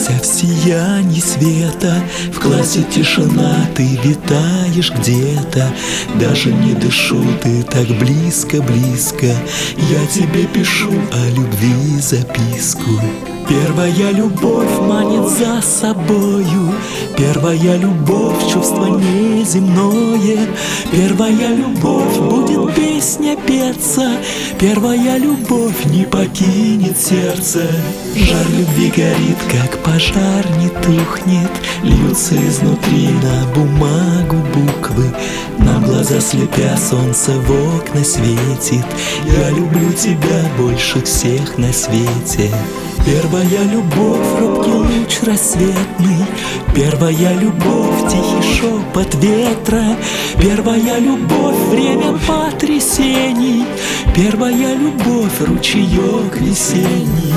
Вся в сиянии света, в классе тишина, ты витаешь где-то. Даже не дышу, ты так близко-близко. Я тебе пишу о любви записку. Первая любовь манит за собою, первая любовь — чувство неземное. Первая любовь будет песня петься, первая любовь не покинет сердце. Жар любви горит, как пожар не тухнет, льются изнутри на бумагу буквы. На глаза слепя, солнце в окна светит. Я люблю тебя больше всех на свете. Первая любовь — робкий луч рассветный, первая любовь — тихий шепот ветра, первая любовь — время потрясений, первая любовь — ручеек весенний.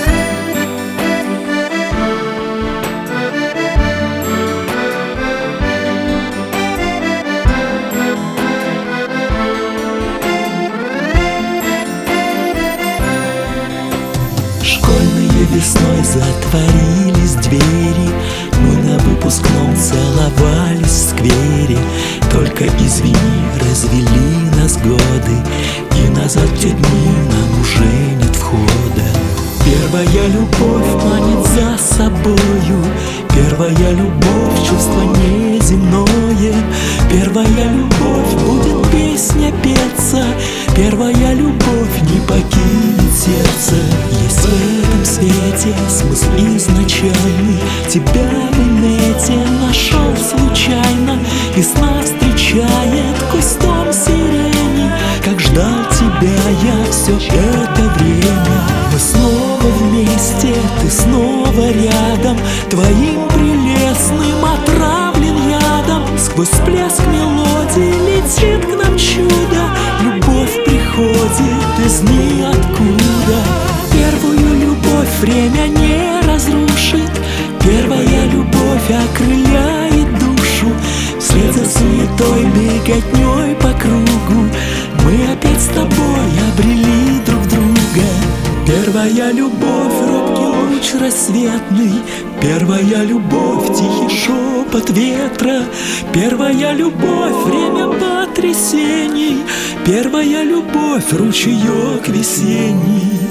Весной затворились двери, мы на выпускном целовались в сквере. Только извини, развели нас годы, и назад в те дни нам уже нет входа. Первая любовь манит за собою, первая любовь — чувство неземное. Первая любовь будет песня петься, первая любовь не покинет сердце. Есть в этом свете смысл изначальный, тебя в инете нашел случайно. Весна встречает кустом сирени, как ждал тебя я все это время. Мы снова вместе, ты снова рядом, твоим прелестным отравлен ядом. Сквозь всплеск мелодии летит к нам чудо, любовь приходит из ниоткуда. Первую любовь время не разрушит, первая любовь окрыляет душу. Вслед за суетой, беготней по кругу, мы опять с тобой обрели друг друга. Первая любовь — робкий луч рассветный, первая любовь — тихий шепот ветра, первая любовь — время потрясений, первая любовь — ручеек весенний.